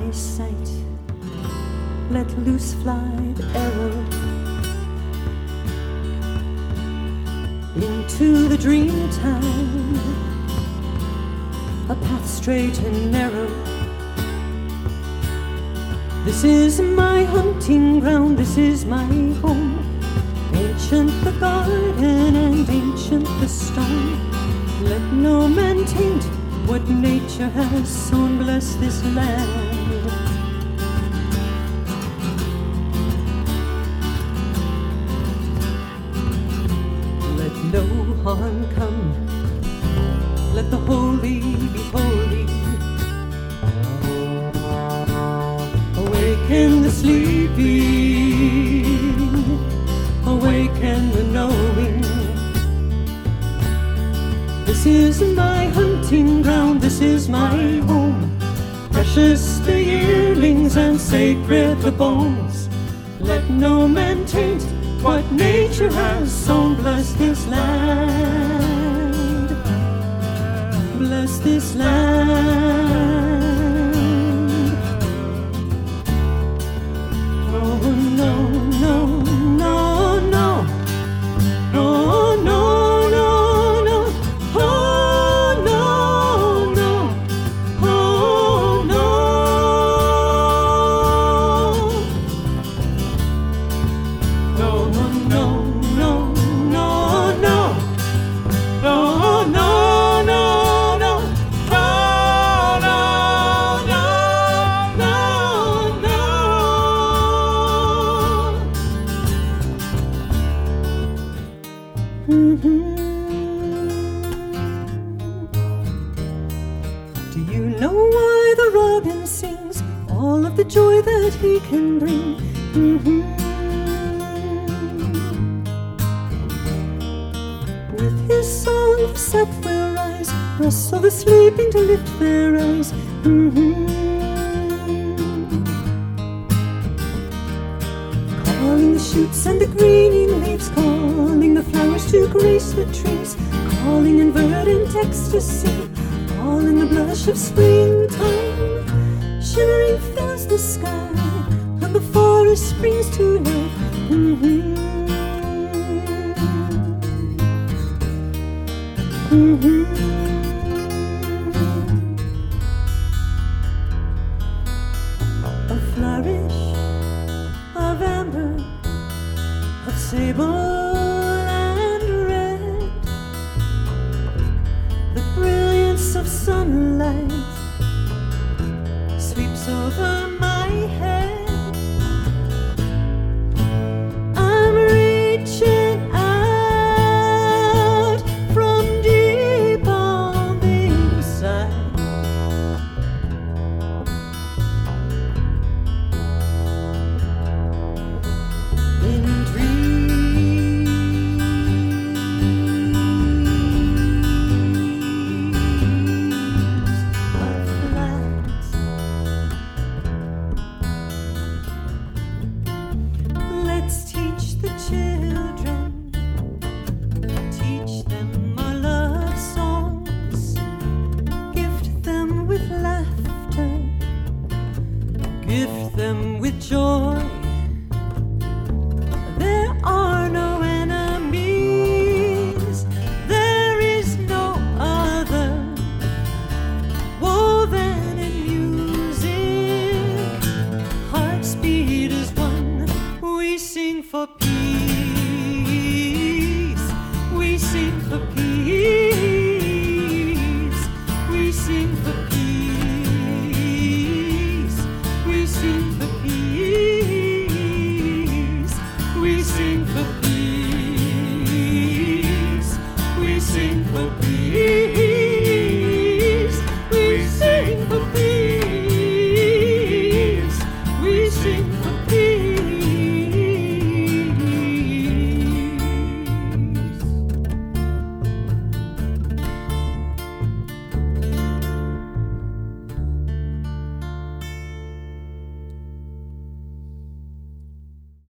my sight. Let loose fly the arrow into the dream time, a path straight and narrow. This is my hunting ground, this is my home. Ancient the garden and ancient the stone. Let no man taint what nature has sown. Bless this land. Let no harm come. Let the holy be holy. Awaken the sleeping, awaken the knowing. This is my hunting ground, this is my home. Precious the yearlings and sacred the bones. Let no man taint what nature has sown. Bless this land, bless this land. Oh no, no, no, no, no, no, no, no, oh no, no, oh no, no, no, no, no, no, no, no, no, no, Do you know why the robin sings? All of the joy that he can bring. With his song the sap will rise, rustle the sleeping to lift their eyes. Calling the shoots and the greening leaves, calling the flowers to grace the trees, calling in verdant ecstasy, all in the blush of springtime. Shimmering fills the sky, and the forest springs to life. A flourish of amber, of sable and red, the brilliance of sunlight sweeps over my head. I'm reaching out from deep on the inside. In dreams of light, let's teach the children, teach them our love songs, gift them with laughter, gift them with joy. There are no enemies, there is no other, woven in music, hearts beat as one. We sing for peace, we sing for peace, we sing for peace, we sing for peace, we sing for peace.